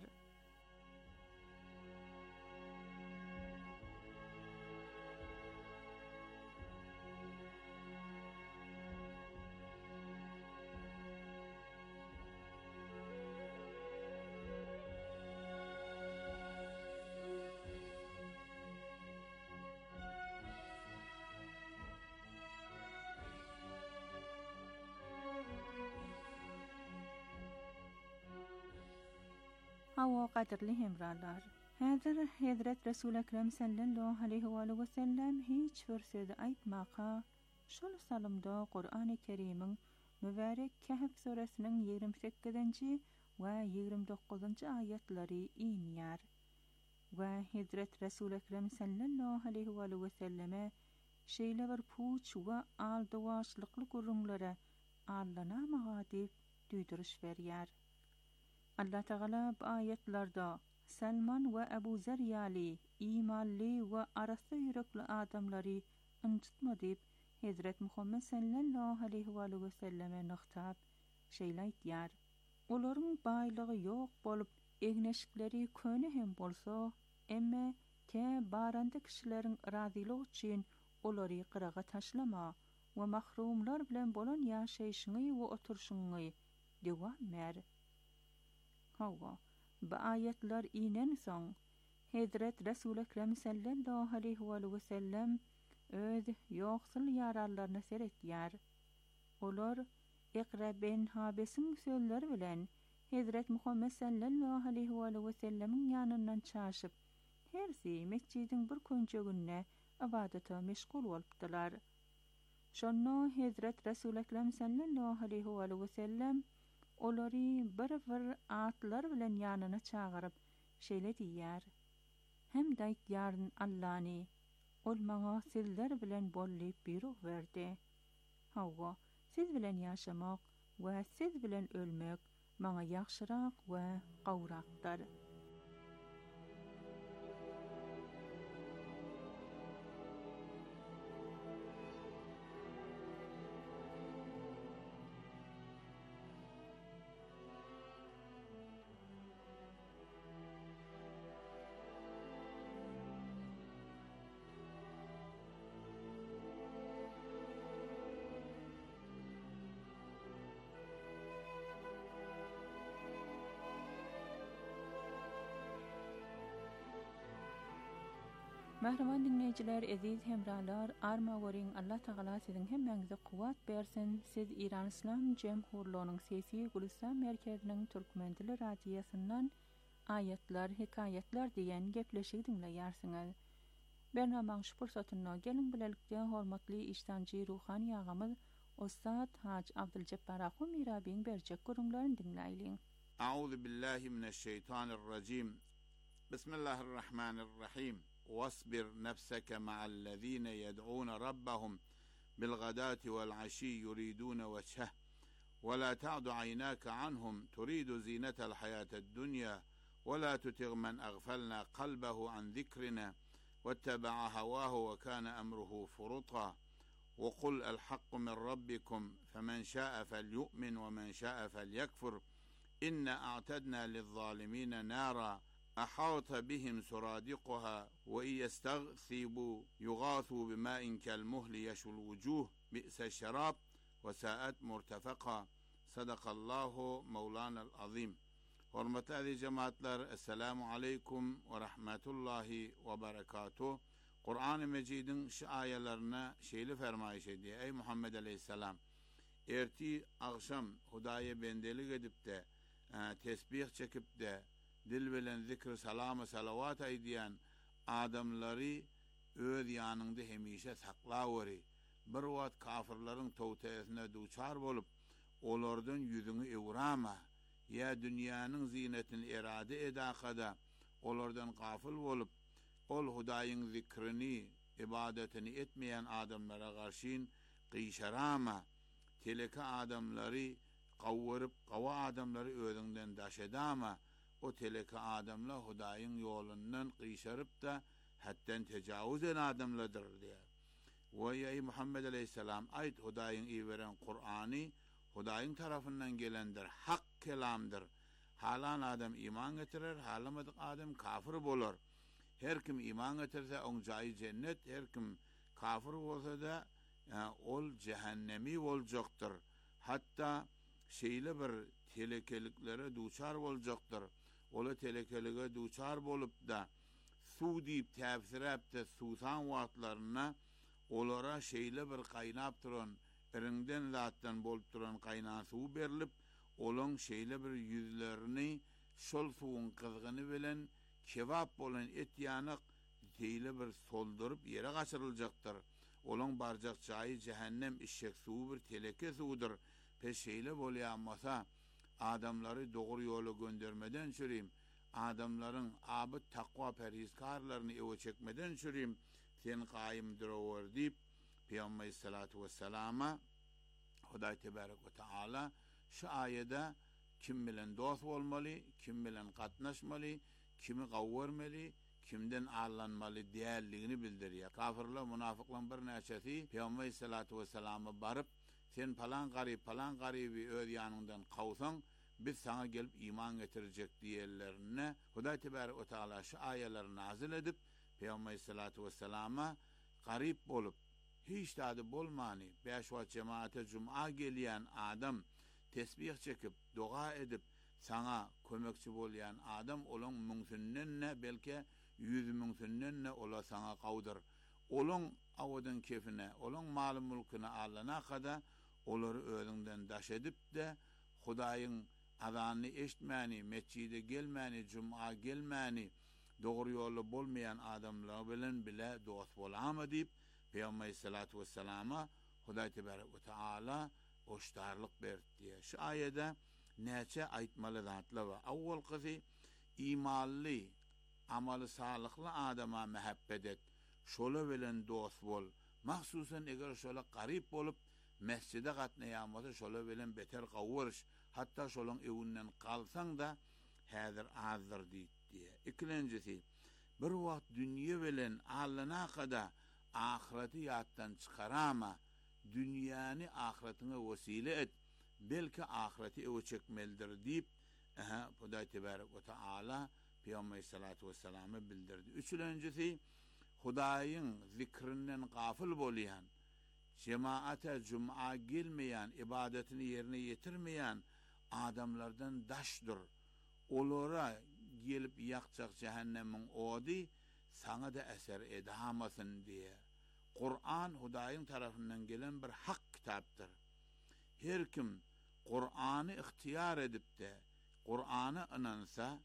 Hawa qadirli hemralar. Häzir Hazret Resul Ekrem sallallahu aleyhi ve sellem hiç bir söz aýtmaka, şol salymda Qur'an-ı Kerim'in mübarek Kehf suresiniň ýigrimä sekizinji we ýigrimä dokuzunji aýatlary inýär. We Hazret Resul Ekrem sallallahu aleyhi ve selleme şeýle bir puç we aldywaşlykly gurrunlara allanamaga diýip düýdüriş berýär. Allah Teala bu ayetlarda Selman ve Ebu Zer yali imanlı ve arası yürekli adamları ıncıtma deyip Hazret Muhammed sallallahu aleyhi ve selleme nıhtab şeylayt yar. Olorun baylığı yok bolup egneşikleri köne hem bolsa, emme te baranda kişilerin razılığı için olary qırağa taşlama ve mahrumlar bilen bolan yaşayışını ve oturuşunu devam mer. Hava, bu ayetler inen son, Hazret Resul-i Ekrem sallallahu aleyhi ve sellem öz yoksal yararlarına seret yar. Olar, Iqra bin Habes'in sözleri bilen Hazret Muhammed sallallahu aleyhi ve sellemin yanından çaşıp hersi mescidin bir köncegünne ibadete meşgul olupdylar. Şonno Hazret Resul-i Ekrem sallallahu aleyhi ve sellem olary bir-bir atlar bilen yanına çağırıp şeýle diýär. Hem daýt ýaryn Allahny, ol maňa sizler bilen bollyp buyruq berdi. Hawa, siz bilen ýaşamak we siz bilen ölmek maňa ýaxşyrak we gawrakdyr. Mahraman dinleyiciler, aziz hemralar, arma goring Allah Teala sizin hemmeňize kuwat bersin. Siz İran İslam Cemhurluğunyň Sesi Gülistan merkeziniň Türkmen dili radiosynyň ayetler, hikayetler diýen gepleşigi dinleýärsiňiz. Bernamaň şu pursatyny gelin bilelikde hormatly işdanjy ruhany agamy Ustad Hac Abdülcebbar Ahun Mirabiň berjek gurularyny dinleýin. Euzu billahi mineşşeytanirracim. Bismillahirrahmanirrahim. واصبر نفسك مع الذين يدعون ربهم بالغداة والعشي يريدون وجهه ولا تعد عيناك عنهم تريد زينة الحياة الدنيا ولا تطع من أغفلنا قلبه عن ذكرنا واتبع هواه وكان أمره فرطا وقل الحق من ربكم فمن شاء فليؤمن ومن شاء فليكفر إنا أعتدنا للظالمين نارا أحاط بهم سرادقها وإن يستغثبوا يغاثوا بماء كالمهل يشوي الوجوه بئس الشراب وساءت مرتفقا. صدق الله مولانا العظيم. Hormatly aziz cemaatler, Esselamu Aleyküm ve Rahmetullahi ve Berekatuhu. Kur'an-ı Mecid'in şu ayetlerine şeyli fermayış ediyor. Ey Muhammed Aleyhisselam, erti akşam Hudaya bendelik edip de e, tesbih çekip de dil bilen zikr salamı salavat aydiyan adamları öz yanında hemişe saklawary. Bir wagt kafirlerin tawtayasına duçar bolup olardan yüzünü evrama ya dünyanın zinetini irade edakada olardan gafil bolup ol Hudaýyň zikrini ibadetini etmeyen adamlara karşın qyşarama teleke adamları qawwurup qawa adamları özünden daşedama o teleke adamla Hudaýyň ýolundan qyşaryp da hattan tejawüz eden adamladyr diýär. Ve ey Muhammed Aleyhisselam ayt Hudaýyň iýeren Kur'any Hudaýyň tarafından gelendir, hak kelamdır. Halan adam iman getirir, halamadyk adam kafir bolar. Her kim iman getirse on jaý cennet, her kim kafir bolsa da yani, ol cehennemi boljakdyr. Hatta şeýle bir telekeliklere duçar boljakdyr. Ola telekelige duçar bolup da su diýip täpsirep de susan wagtlaryna olara şeýle bir qaynap turan, irinden zatdan bolup turan qaynan suw berilip, olaň şeýle bir ýüzlerini şol suwun kızgyny bilen kebap bolan et ýanyk şeýle bir soldurup ýere gaçyryljakdyr. Olaň barjak jaý cehennem işşek suw bir teleke suwdur. Peşeýle bolýanmasa adamları doğru yola göndermeden çüreyim, adamların abid takva perhizkarlarını eve çekmeden çüreyim, sen kaim duruver deyip Peygamber sallallahu vesselama Hudaý tebarek ve taala şu ayede kim bilen dost bolmaly, kim bilen gatnaşmaly, kimi gawwermeli, kimden arlanmaly diýerligini bildirýär. Kafirler, munafyklar bir näçesi Peygamber sallallahu aleyhi ve sellem'e barıp sen falan garyp, falan garyby öz ýanyndan gawsaň, biz sana gelip iman getirecek diýerlerine Hudaý Tebaraka we Taala şu aýalar nazil edip Peygamber sallallahu aleyhi ve sellem'e garyp bolup hiç tadı bolmany beş wagt cemaate cuma gelýän adam tesbih çekip dua edip sana kömekçi bolýan adam olan müňsünnenne belki yüz müňsünnenne ola sana gawdyr. Olan awadan kefine, olan maly mülküne alana kada olary özünden daş edip de Hudaýyň azanyny eşitmäni, mescide gelmäni, cuma gelmäni, dogry ýolda bolmayan adamlar bilen bile dost bolamy diýip Peygamber sallallahu aleyhi ve sellem'e Hudaý Tebaraka we Taala oştarlyk berdi. Şu aýada näçe aýtmaly zatlar we awwal qysy imanly, amaly salihli adama mehabbet et. Şola bilen dost bol. Mahsusan eger şola garyp bolup mescide gatnaýamasa şola bilen beter gawryş, hatta şolaň ewinden kalsaň da häzir azdyr diýdi. Ikincisi, bir wagt dünýe bilen alana kada ahireti ýatdan çykarama, dünýäni ahiretine wesile et, belki ahireti ewe çekmelidir diýip, aha Hudaý Tebaraka we Taala Peygamber sallallahu aleyhi ve sellem'e bildirdi. Üçüncüsü, Hudaýyň zikrinden gafil bolýan, cemaate cuma gelmeyen, ibadetini yerine getirmeyen adamlardan daşdır. Olara gelip yakacak cehennemin odi sana da eser edamasın diye. Kur'an Hudaýyň tarafından gelen bir hak kitaptır. Her kim Kur'an'ı ihtiyar edip de Kur'an'a inansa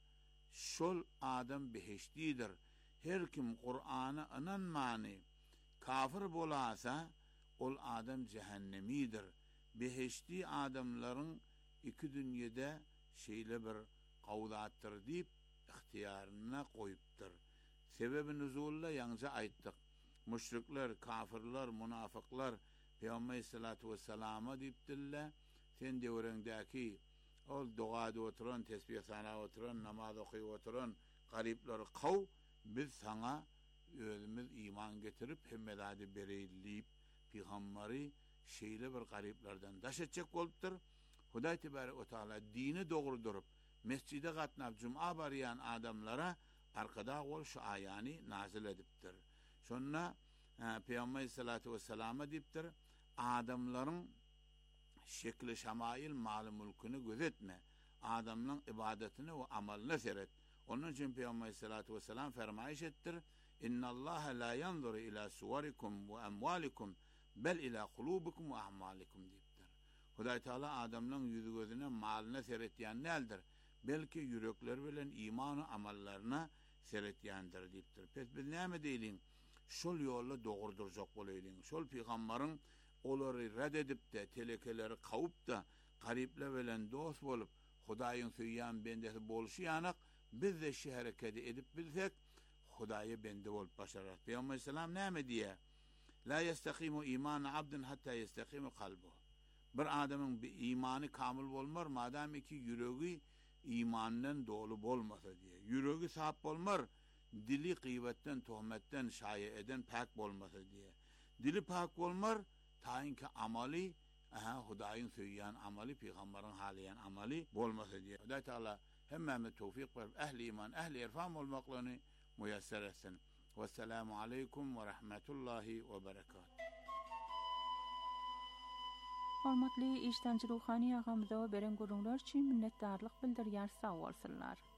şol adam beheştidir. Her kim Kur'an'a inanmany, kafir bolasa ol adam cehennemidir. Beheşti adamların iki dünýede şeýle bir gawdattır diýip ihtiýaryna goýupdyr. Sebebi nüzulla ýanca aýtdyk. Müşrikler, kafirler, munafyklar Peygamber sallallahu aleyhi ve sellem'e diýipdirler, sen döwreňdäki ol duada oturan, tesbih sana oturan, namaz okuy oturan garyplar kaw, biz sana özümüz iman getirip hemmedadi bereýlip Peygamberi şeýle bir garyplardan daş etjek bolupdyr. Hudaý Tebaraka we Taala dini dogry durup mescide gatnap cuma barýan adamlara arkada ol şu aýany nazil edipdir. Şonna Peygamber sallallahu aleyhi ve sellem'e diýipdir, adamlaryň şekli şamail maly mülkünü gözetme. Adamlaryň ibadetini we amalyny seret. Onun için Peygamber sallallahu aleyhi ve sellem fermaýş ettir. İnnallaha la yanzuru ila suwarikum ve amwalikum bel ila kulubikum ve a'malikum diýipdir. Hudaý Taala adamlaryň ýüzi gözüne malyny seretýän nädir? Belki yürekler bilen iman amallarına seretýändir diýipdir. Pes biz näme diýliň? Şol ýolda dogry durjak bolaylyň. Şol peýgamberiň olary red edip de telekeleri kawup da garyplar bilen dost bolup Hudaýyň süýýän bendesi bolşy ýanyk biz de şu hereketi edip bilsek Hudaýa bende bolup başarar. Peygamber sallam näme diýär? La yestaqimu iman abdin hatta yestaqimu kalbu. Bir adamın bir imanı kamil bolmar madem ki yüreği imandan dolu bolmasa diye. Yüreği sahip bolmar, dili gıybetten, tuhmetten, şayi eden pak bolmasa diye. Dili pak bolmar, tayin ki amali, aha Hudaýyň söýýän amali, peýgamberiň halayan amali bolmasa diye. Hudaý Taala hemmeme tawfik berip ehli iman, ehli irfan bolmaklaryny müyesser etsin. Vesselamu aleykum ve rahmetullahi ve berekatuhu. Hormatly iştençi ruhani agamyza beren gurullar üçin minnetdarlyk bildirýär, sag bolsunlar.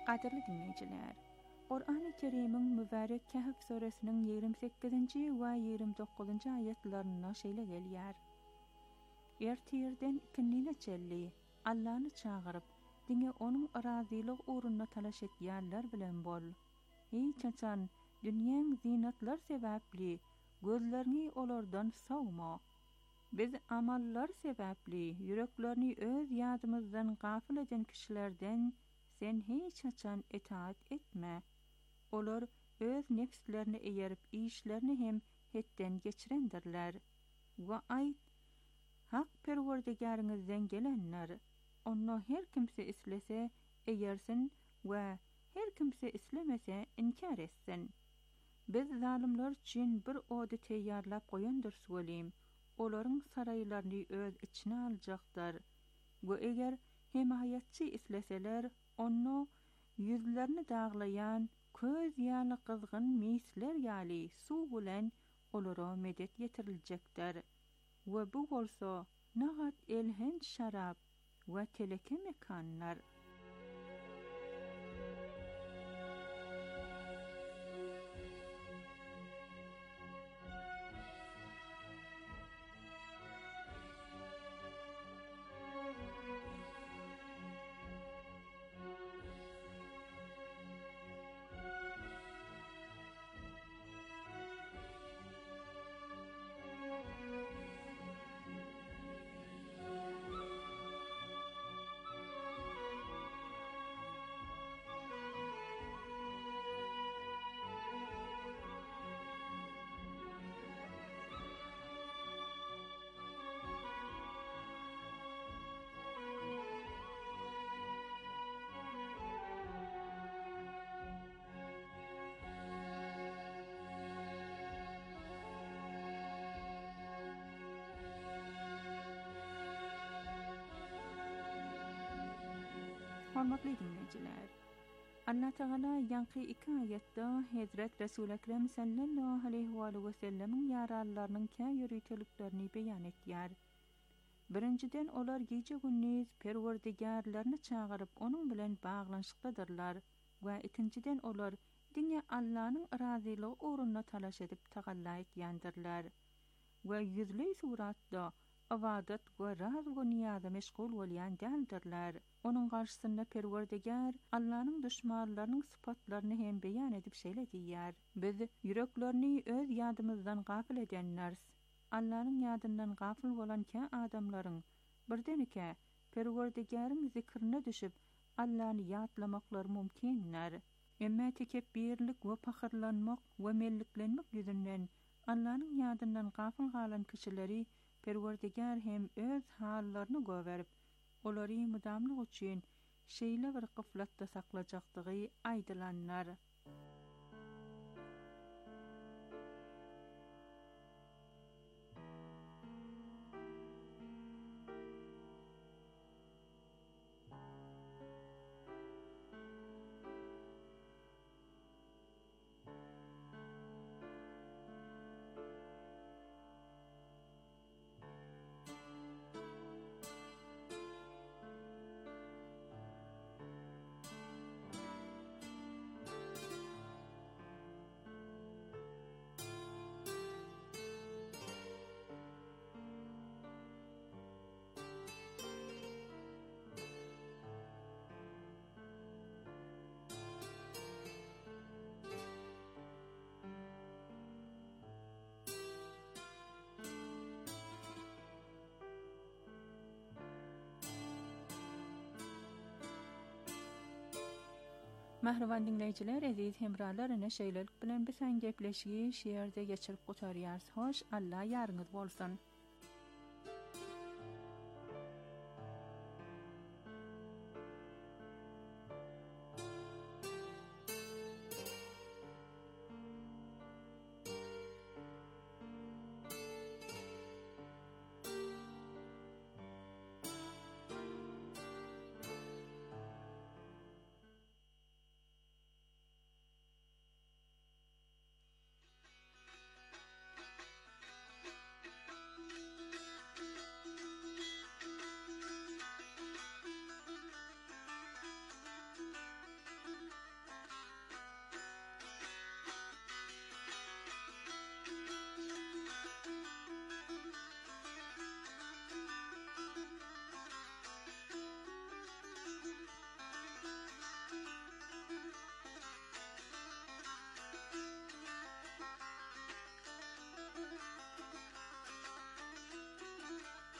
Qadirli dinleyiciler, Qur'an-ı Kerim'in mübarek Kehf suresinin ýigrimmi sekkizinji we ýigrimmi dokuzunji ayetlerine şeýle gelýär. Ertirden ikinnine çelli, Allah'ny çağırıp, diňe onuň arazylyk uğruna talaş etýärler bilen bol. Hiç açan, dünýäň zinatlar sebäpli, gözlerini olardan sawma. Biz amallar sebäpli, yüreklerini öz ýadymyzdan gafil eden kişilerden sen hiç açan itaat etme. Olar öz nefslerini eýerip işlerini hem hetten geçirendirler. Ve ayt, hak perwerdigaryňyzdan gelenler, onu her kimse islese eýersin we her kimse islemese inkar etsin. Biz zalimler üçin bir ody teýýarlap goýandyr söwelim. Olaryň saraýlaryny öz içine aljakdyr. Bu eger himayatçy isleseler, onu yüzlerini dağlayan, köz ýaly kızgın misler ýaly suw bilen olara medet ýetiriljekdir. Ve bu bolsa nahat elhen şarap ve teleke mekanlar. Hormatly dinleyijiler, Allah Taala ýanky iki ayetde Hazrat Resul Ekrem sallallahu aleyhi ve sellem'in ýarallarynyň kä ýürüteliklerini beýan etýär. Birinciden olar gece gündüz Perwerdigarlaryny çağırıp onuň bilen baglanşykdadyrlar we ikinciden olar diňe Allah'nyň razylygy uğruna talaş edip tagalla etýändirler we ýüzli suratda awadat we raz we niýaza meşgul bolýan däldirler. Onuň garşysynda Perwerdigar Allah'nyň düşmanlarynyň sypatlaryny hem beýan edip şeýle diýär. Biz yüreklerini öz ýadymyzdan gafil edenler, Allah'nyň ýadyndan gafil bolan kä adamlaryň birdenike Perwerdigaryň zikrine düşüp Allah'ny ýatlamaklar mümkinler. Emma tekebbirlik we pahyrlanmak we melliklenmek ýüzünden Allah'nyň ýadyndan gafil galan kişileri Perwerdigar hem öz hallaryny göwerip olary mudamlyk üçin şeýle bir gyflatda saklajakdygy aýdylanlar. Mahravan dinleyijiler, aziz hemralar, ene şeýlelik bilen bilen gepleşigi şeýerde geçirip gotarýars. Hoş, Allah ýaryňyz bolsun.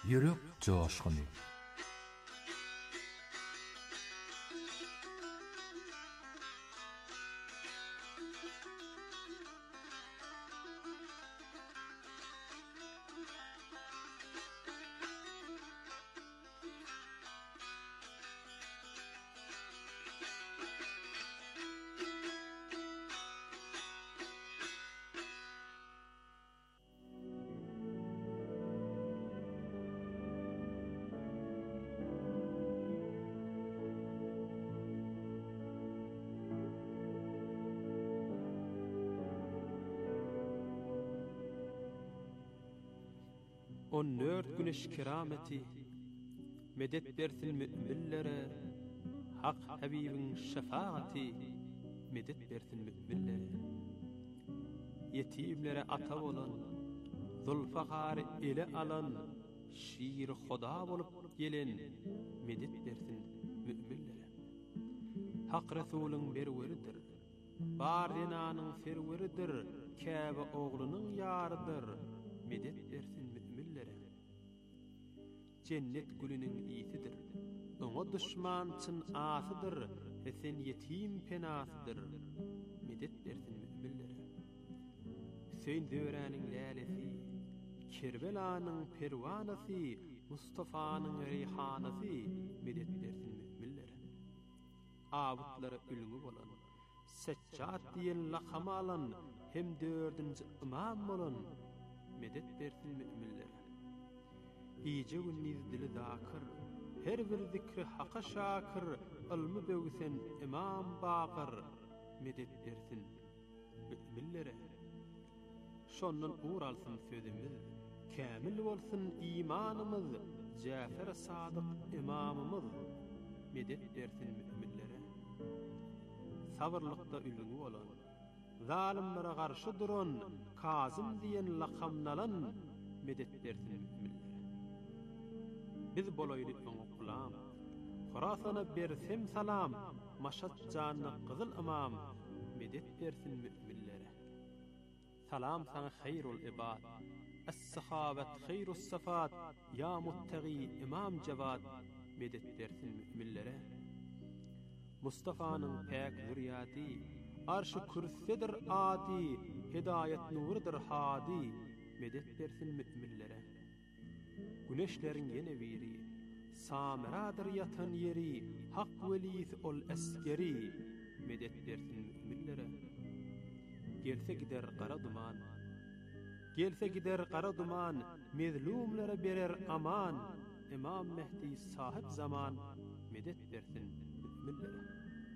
yürek coşkuny. On nört güneş kerameti medet bersin mü'minlere, hak habibin şefaati medet bersin mü'minlere. Yetimlere ata olan, zulfakarı ele alan, şiir huda bolup gelen medet bersin mü'minlere. Hak Resulün berweridir, bar dinanın serweridir, Kâbe oğlunun yarıdır, medet bersin mü'minlere. Cennet gülünün iyisidir, ona düşman çın asıdır, esen yetim penasıdır, medet bersin mü'minlere. Hüseyin Zöhre'nin lälesi, Kerbela'nın pervanası, Mustafa'nın reyhanası, medet bersin mü'minlere. Abutlara ülüngü bolan, Seccat diyen lakama alan, hem dördüncü imam olan, medet bersin mü'minlere. İyice günniz dili zakır, her bir zikri haka şakır, ilmi bögüsen imam bakır, medet bersin mü'minlere. Şondan uğur alsın sözümüz, kamil olsun imanımız, Cafer Sadık imamımız, medet bersin mü'minlere. Sabırlıkta ülüngü olan, zalimlere karşı duran, Kazım diyen lakamnalan, medet bersin mü'minlere. Biz boloyly oňa gulam, Horasana bersem salam, Maşat canına kızıl imam, medet bersin mü'minlere. Salam sana hayrul ibad, es-sahabet hayrus safat, ya muttaqi imam cevad, medet bersin mü'minlere. Mustafa'nın pek zürriyati, arş-ı kürsidir adi, hidayet nurudur hadi, medet bersin mü'minlere. Güneşlerin yene viri, samiradır yatan yeri, hak velisi ol eskeri, medet bersin mü'minlere. Gelse gider kara duman, gelse gider kara duman, mezlumlara berer aman, İmam Mehdi sahip zaman, medet bersin mü'minlere.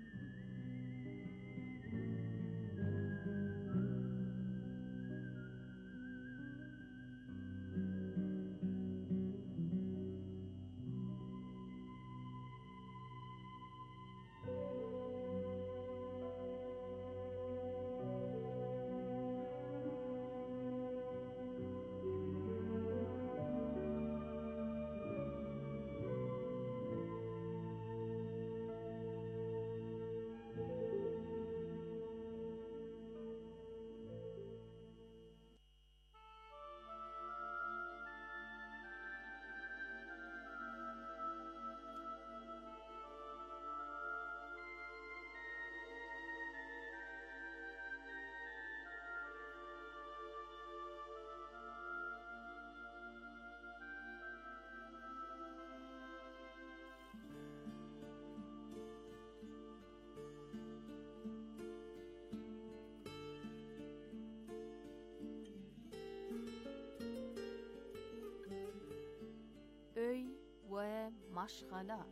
Öy ve maşgala.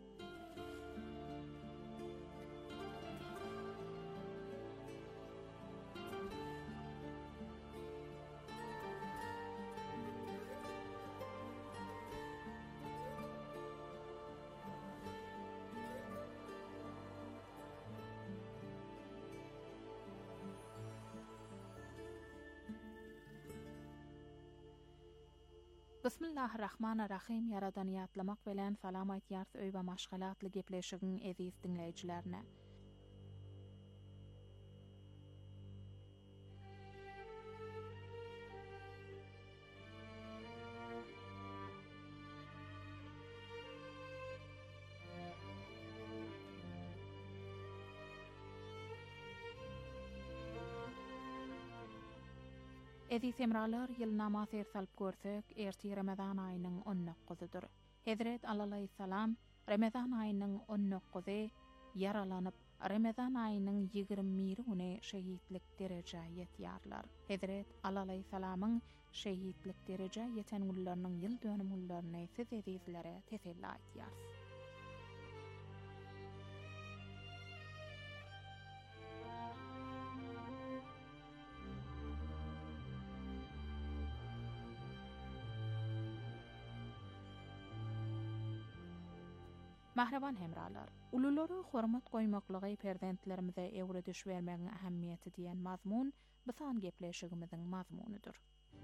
Bismillahirrahmanirrahim. Yaradan ýatlamak bilen salam aýtýar öý we maşgalatly gepleşigiň eziz dinleýijilerine. Ezi semralar yıl namaz ersalp görsek, erti Ramazan ayının on dokkuzudur. Hazret Aleyhisselam Ramazan ayının on dokkuzu yaralanıp Ramazan ayının yigirmi güne şehitlik derece yetyarlar. Hazret Aleyhisselam'ın şehitlik derece yeten gullarının yıl dönümlerini siz ezizlere teselli etýärs. Mahraban hemralar, ululary hormat goýmaklygy perzentlerimize ewre düş bermegiň ähemmiýeti diýen mazmun bu san gepleşigimiziň mazmunydyr.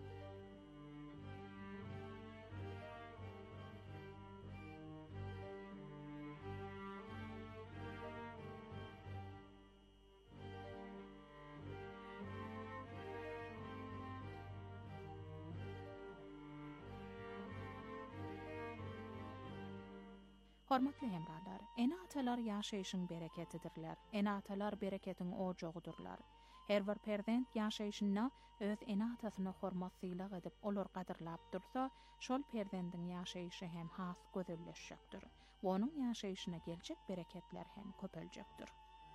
Hormatly hemralar, enatalar ýaşaýyşyň bereketidirler. Enatalar bereketiň ojagydyrlar. Her bir perzent ýaşaýyşyna öz enatasyna hormat syýlak edip olar gadyrlap dursa, şol perzendiň ýaşaýyşy hem has gözelleşjekdir. Onuň ýaşaýyşyna geljek bereketler hem köpeljekdir.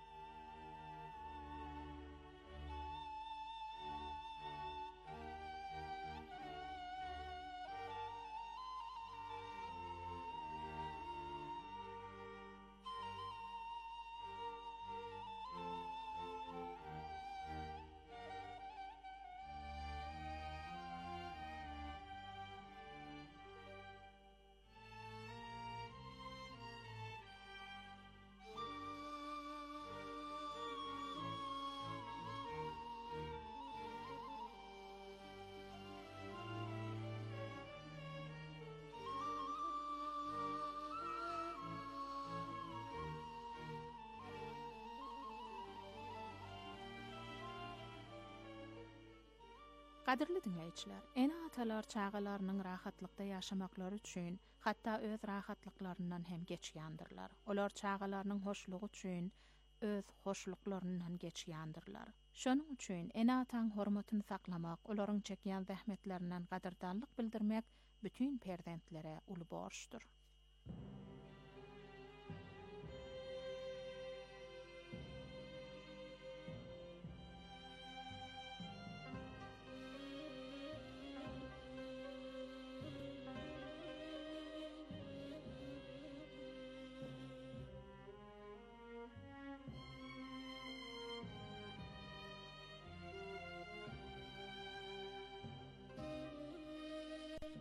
Qadirli dinleyijiler, enatalar çağalarynyň rahatlykda ýaşamaklary üçin, hatda öz rahatlyklарyndan hem geçýändirler. Olar çağalarynyň hoşlugy üçin öz hoşluklaryndan geçýändirler. Şonuň üçin enataň hormatyny saklamak, olaryň çekýän zähmetlerinden gadirdanlyk bildirmek bütün perzentlere uly borçdur.